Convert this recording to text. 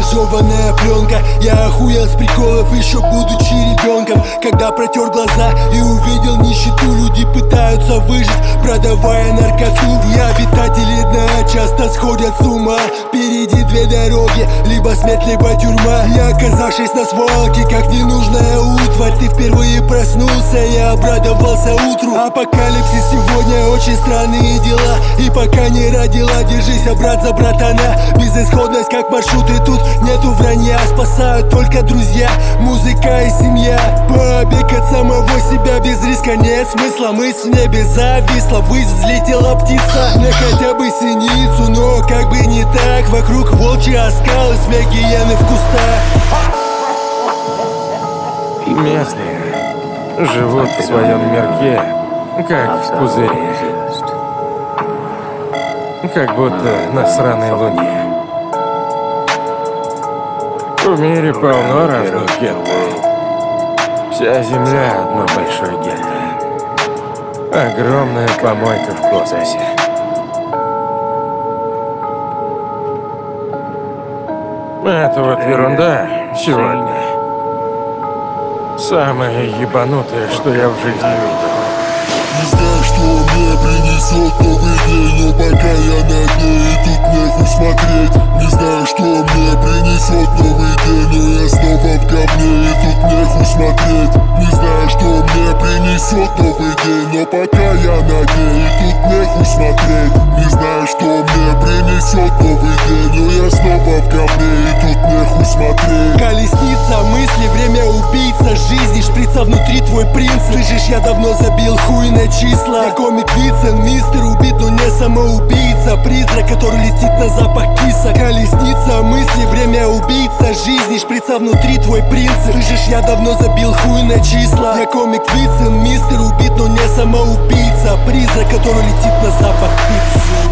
Разжеванная пленка. Я охуел с приколов, еще будучи ребенком. Когда протер глаза и увидел нищету, люди пытаются выжить, продавая наркоту. Я обитатели дна часто сходят с ума. Впереди две дороги, либо смерть, либо тюрьма. Я, оказавшись на свалке, как ненужная утварь, ты впервые проснулся, я обрадовался утру. Апокалипсис сегодня, очень странные дела. И пока не родила, держись, брат за братана. Безысходность как маршруты, тут нету вранья. Спасают только друзья, музыка и семья. Побег от самого себя без риска нет смысла. Мысль в небе зависла, ввысь взлетела птица. Мне хотя бы синицу, но как бы не так. Вокруг волчьи оскалы, смех гиены в кустах. Местные живут в своем мирке, как в пузыре. Как будто на сраной луне. В мире полно разных гетто. Вся земля одно большое гетто. Огромная помойка в космосе. Это вот ерунда сегодня. Самое ебанутое, что я в жизни видел. Не знаю, что мне принесет новый день, но пока я на дне, и тут нехуй смотреть. Не знаю, что мне принесет новый день, но я снова в говне, и тут нехуй смотреть. Не знаю, что мне принесет новый день, но пока я на дне, и тут нехуй смотреть. Не знаю, что мне принесет новый день, но я снова в говне, и тут нехуй смотреть. Колесница мысли, время убийца жизни, шприца внутри твой принц. Слышишь, я давно забил хуй на числа. Я комик Вицин, мистер убит, но не самоубийца. Призрак, который летит на запах киса. Колесница мысли, время убийца жизни, шприца внутри твой принц. Слышишь, я давно забил хуй на числа. Я комик Вицин, мистер убит, но не самоубийца. Призрак, который летит на запах пиццы.